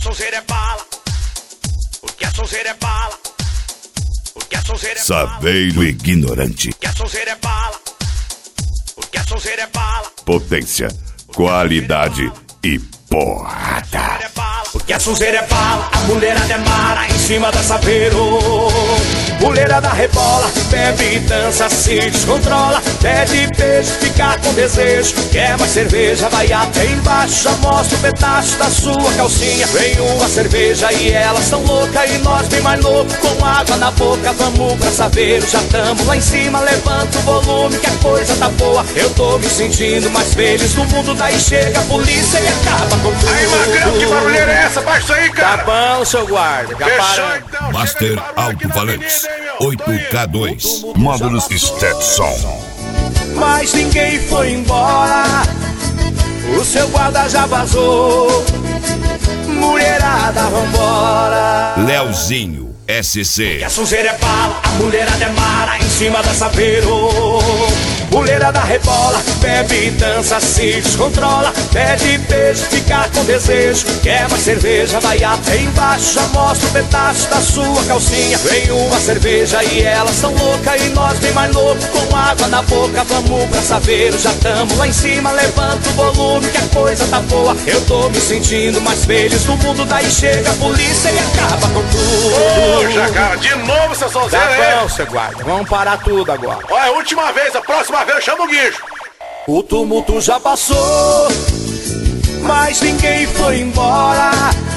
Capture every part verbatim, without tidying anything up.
sonzeira é bala. Porque a sonzeira é bala. Porque a sonzeira é bala. Saveiro ignorante. Porque a sonzeira é bala. Porque a sonzeira é bala. Potência, qualidade e porrada. Porque a sonzeira é bala, a mulherada é mara em cima da Saveiro. Mulherada rebola, bebe e dança, se descontrola. Pede beijo, fica com desejo. Quer mais cerveja, vai até embaixo. Mostra um pedaço da sua calcinha. Vem uma cerveja e elas tão loucas. E nós bem mais louco, com água na boca. Vamos pra Saveiro, já tamo lá em cima. Levanta o volume que a coisa tá boa. Eu tô me sentindo mais feliz no mundo. Daí chega a polícia e acaba com tudo. Aí, Magrão, que barulheira é essa? Baixa isso aí, cara. Tá bom, seu guarda. Já Fechou, para. então. Master Alto-Falantes oito K dois. Módulos Stetson. Mas ninguém foi embora. O seu guarda já vazou. Mulherada, vambora. Leozinho S C. Que a sonzeira é bala, a mulherada é mara em cima da Saveiro. Mulherada rebola, bebe e dança, se descontrola. Pede beijo, fica com desejo. Quer mais cerveja, vai até embaixo. Já mostra um pedaço da sua calcinha. Vem uma cerveja e elas são loucas. E nós bem mais louco, com água na boca. Vamos pra Saveiro, já tamo lá em cima. Levanta o volume que a coisa tá boa. Eu tô me sentindo mais feliz no mundo. Daí chega a polícia e acaba com tudo. Ô, Jacara, de novo essa sonzeira Tá aí. bom, seu guarda, vamos parar tudo agora. Olha, a última vez, a próxima vez eu chamo o guincho. O tumulto já passou, mas ninguém foi embora.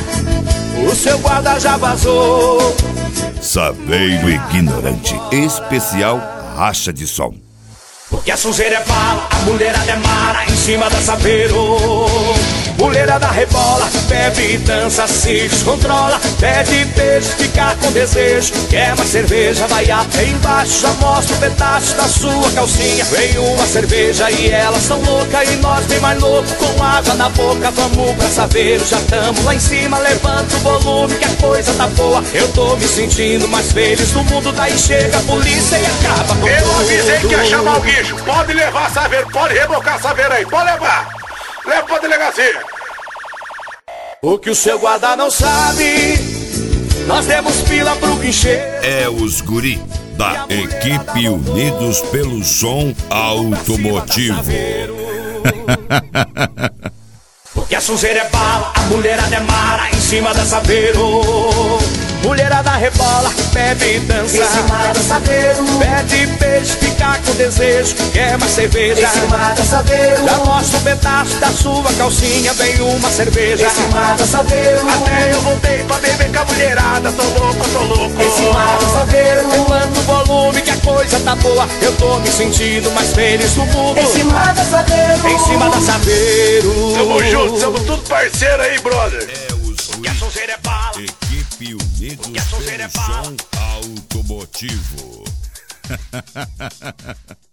O seu guarda já vazou. Saveiro ignorante. Especial racha de som. Porque a sonzeira é bala, a mulherada é mara em cima da Saveiro. Mulherada rebola, bebe e dança, se descontrola. Pede beijo, fica com desejo. Quer mais cerveja, vai até embaixo. Já mostra um pedaço da sua calcinha. Vem uma cerveja e elas são loucas. E nós bem mais louco, com água na boca. Vamos pra Saveiro, já tamo lá em cima. Levanta o volume que a coisa tá boa. Eu tô me sentindo mais feliz no mundo. Daí chega a polícia e acaba com Eu tudo. avisei que ia chamar o guincho. Pode levar a Saveiro, pode rebocar a Saveiro aí, pode levar. Leva pra delegacia. O que o seu guarda não sabe, nós demos fila pro guincheiro. É os guri da equipe Unidos pelo Som Automotivo. Porque a sonzeira é bala, a mulherada é mara em cima da Saveiro. Mulherada rebola, bebe e dança Em cima da Saveiro. Pede beijo, fica com desejo. Quer mais cerveja? Em cima da Saveiro. Já mostra um pedaço da sua calcinha. Vem uma cerveja. Em cima da Saveiro. Até eu voltei pra beber com a mulherada. Tô louco, tô louco. Em cima da Saveiro. Levanta o volume que a coisa tá boa. Eu tô me sentindo mais feliz no mundo. Em cima da Saveiro. Em cima da Saveiro. Tamo junto, somos tudo parceiro aí, brother. É os Que a sonzeira é bala. Equipe Unidos a sonzeira é pelo bala. Som Automotivo.